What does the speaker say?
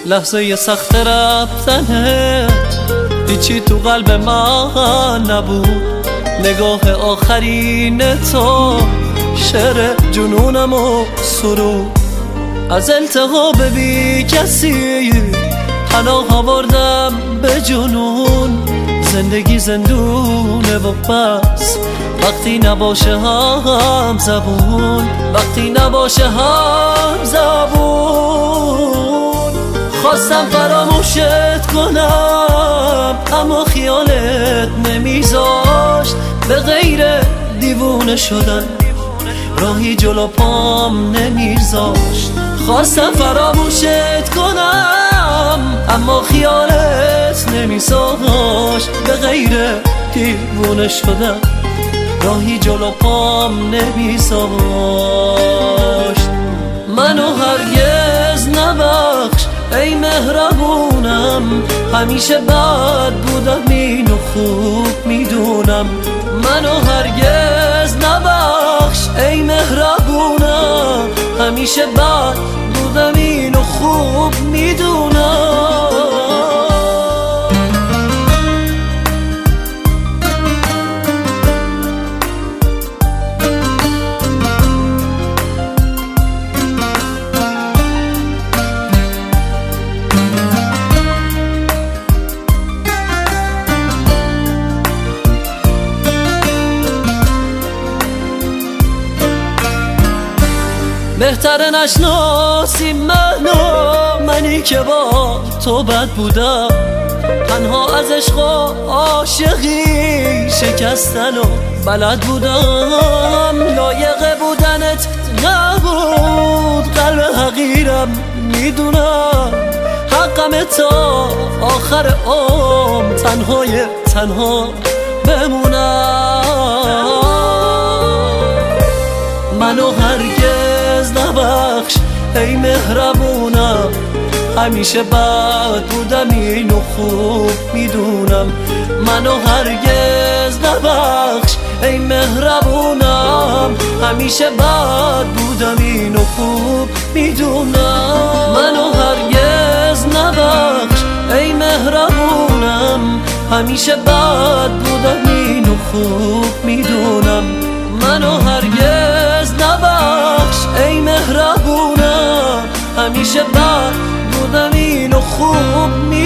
لحظه سخت رفتنت هیچی تو قلب من نبود. نگاه آخرین تو شعر جنونم و سرود. از التهاب بی کسی پناه آوردم به جنون. زندگی زندونه و بس وقتی نباشه هم زبون، وقتی نباشه هم زبون. خواستم فراموشت کنم اما خیالت نمیذاشت. به غیر دیوونه شدن راهی جلو پام نمیذاشت. خواستم فراموشت کنم اما خیالت نمیذاشت. به غیر دیوونه شدن راهی جلو پام نمیذاشت. منو هرگز نبخش ای مهربونم، همیشه بد بودم اینو خوب میدونم. منو هرگز نبخش ای مهربونم، همیشه بد بودم اینو خوب میدونم. بهتره نشناسی منی که با تو بد بودم. تنها از عشق و عاشقی شکستن و بلد بودم. لایق بودنت نبود قلب حقیرم میدونم. حقم تا آخر عمر تنها بمونم. منو هرگز نبخش ای مهربونم، همیشه بد بودم اینو خوب میدونم. منو هرگز نبخش ای مهربونم، همیشه بد بودم اینو خوب میدونم. منو هرگز نبخش ای مهربونم، همیشه بد بودم اینو خوب میدونم. منو هرگز نبخش ای مهربونم، همیشه بد بودم اینو خوب